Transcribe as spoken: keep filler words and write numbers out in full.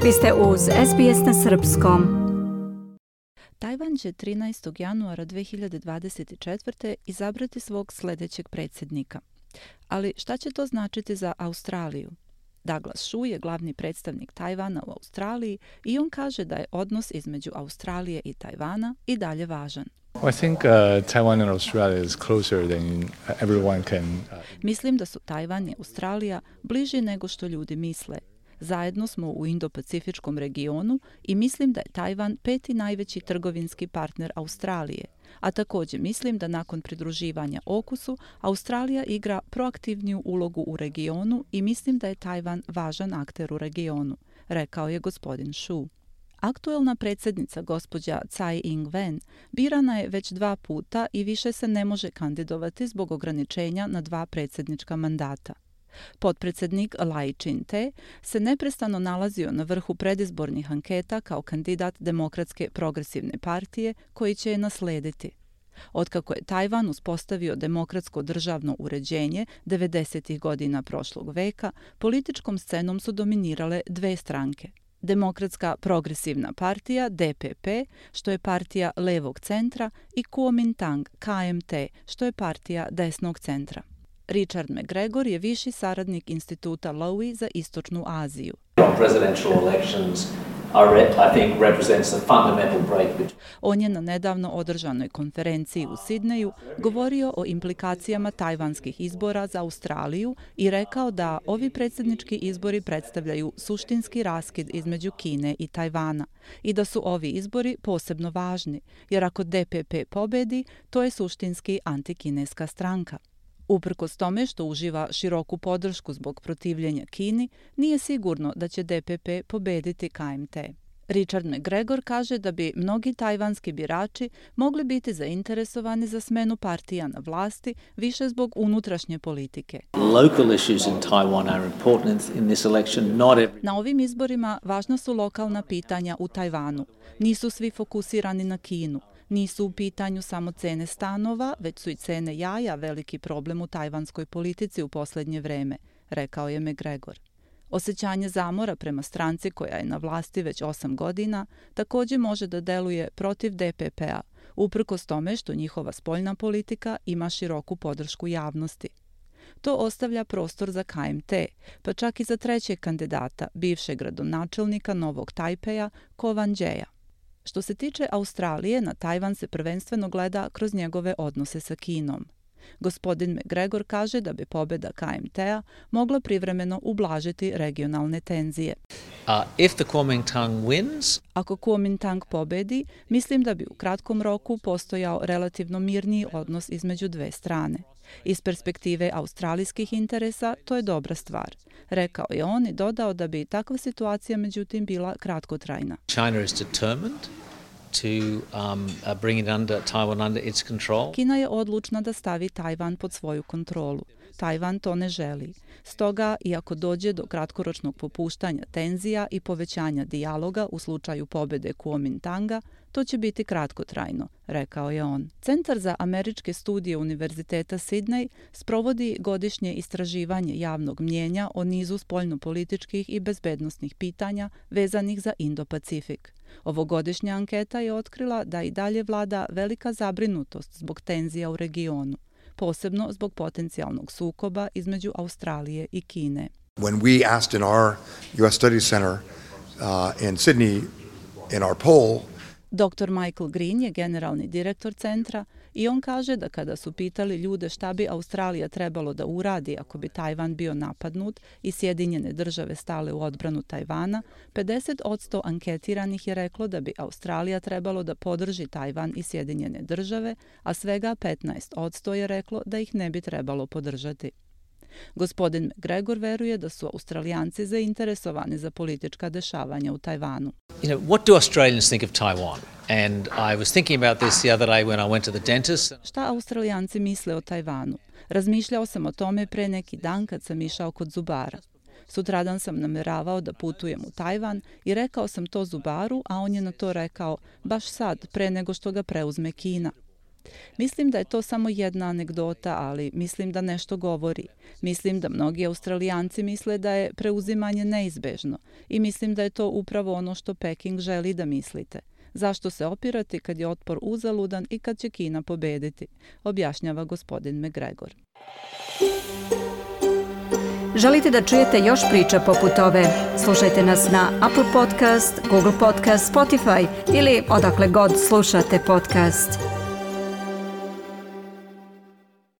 Vi ste uz S B S na srpskom. Tajvan će trinaestog januara dve hiljade dvadeset četvrte izabrati svog sljedećeg predsjednika. Ali šta će to značiti za Australiju? Douglas Hsu je glavni predstavnik Tajvana u Australiji i on kaže da je odnos između Australije i Tajvana i dalje važan. I think uh, Taiwan and Australia is closer than everyone can. Uh... Mislim da su Tajvan i Australija bliži nego što ljudi misle. Zajedno smo u Indo-Pacifičkom regionu i mislim da je Tajvan peti najveći trgovinski partner Australije, a također mislim da nakon pridruživanja Okusu Australija igra proaktivniju ulogu u regionu i mislim da je Tajvan važan akter u regionu, rekao je gospodin Hsu. Aktuelna predsjednica gospođa Tsai Ing-wen birana je već dva puta i više se ne može kandidovati zbog ograničenja na dva predsjednička mandata. Potpredsjednik Lai Ching-te se neprestano nalazio na vrhu predizbornih anketa kao kandidat Demokratske progresivne partije koji će je naslediti. Otkako je Tajvan uspostavio demokratsko državno uređenje devedesetih godina prošlog veka, političkom scenom su dominirale dve stranke. Demokratska progresivna partija D P P, što je partija levog centra, i Kuomintang K M T, što je partija desnog centra. Richard McGregor je viši saradnik instituta Lowy za Istočnu Aziju. On je na nedavno održanoj konferenciji u Sidneju govorio o implikacijama tajvanskih izbora za Australiju i rekao da ovi predsjednički izbori predstavljaju suštinski raskid između Kine i Tajvana i da su ovi izbori posebno važni, jer ako D P P pobedi, to je suštinski antikineska stranka. Uprkos tome što uživa široku podršku zbog protivljenja Kini, nije sigurno da će D P P pobediti K M T. Richard McGregor kaže da bi mnogi tajvanski birači mogli biti zainteresovani za smenu partija na vlasti više zbog unutrašnje politike. Na ovim izborima važna su lokalna pitanja u Tajvanu. Nisu svi fokusirani na Kinu. Nisu u pitanju samo cene stanova, već su i cene jaja veliki problem u tajvanskoj politici u posljednje vreme, rekao je McGregor. Osjećanje zamora prema stranci koja je na vlasti već osam godina također može da deluje protiv D P P-a, uprkos tome što njihova spoljna politika ima široku podršku javnosti. To ostavlja prostor za K M T, pa čak i za trećeg kandidata, bivšeg gradonačelnika Novog Tajpeja, Ko Wan-džeja. Što se tiče Australije, na Tajvan se prvenstveno gleda kroz njegove odnose sa Kinom. Gospodin McGregor kaže da bi pobjeda K M T-a mogla privremeno ublažiti regionalne tenzije. Uh, if the Kuomintang wins, Ako Kuomintang pobedi, mislim da bi u kratkom roku postojao relativno mirniji odnos između dve strane. Iz perspektive australijskih interesa to je dobra stvar, rekao je on i dodao da bi takva situacija međutim bila kratkotrajna. China is determined to um, uh, bring it under Taiwan under its control. Kina je odlučna da stavi Tajvan pod svoju kontrolu. Tajvan to ne želi. Stoga, iako dođe do kratkoročnog popuštanja tenzija i povećanja dijaloga u slučaju pobjede Kuomintanga, to će biti kratkotrajno, rekao je on. Centar za američke studije Univerziteta Sidney sprovodi godišnje istraživanje javnog mnjenja o nizu spoljnopolitičkih i bezbednosnih pitanja vezanih za Indo-Pacifik. Ovogodišnja anketa je otkrila da i dalje vlada velika zabrinutost zbog tenzija u regionu, posebno zbog potencijalnog sukoba između Australije i Kine. When we asked in our U S Studies Center uh, in Sydney in our poll, doktor Michael Green je generalni direktor centra i on kaže da kada su pitali ljude šta bi Australija trebalo da uradi ako bi Tajvan bio napadnut i Sjedinjene države stale u odbranu Tajvana, pedeset posto anketiranih je reklo da bi Australija trebalo da podrži Tajvan i Sjedinjene države, a svega petnaest posto je reklo da ih ne bi trebalo podržati. Gospodin McGregor veruje da su Australijanci zainteresovani za politička dešavanja u Tajvanu. You know, what do Australians think of Taiwan? And I was thinking about this the other day when I went to the dentist. Šta Australijanci misle o Tajvanu? Razmišljao sam o tome pre neki dan kad sam išao kod zubara. Sutradan sam nameravao da putujem u Tajvan i rekao sam to zubaru, a on je na to rekao baš sad, pre nego što ga preuzme Kina. Mislim da je to samo jedna anegdota, ali mislim da nešto govori. Mislim da mnogi Australijanci misle da je preuzimanje neizbežno i mislim da je to upravo ono što Peking želi da mislite. Zašto se opirati kad je otpor uzaludan i kad će Kina pobediti, objašnjava gospodin McGregor. Želite da čujete još priča poput ove? Slušajte nas na Apple Podcast, Google Podcast, Spotify ili odakle god slušate podcast.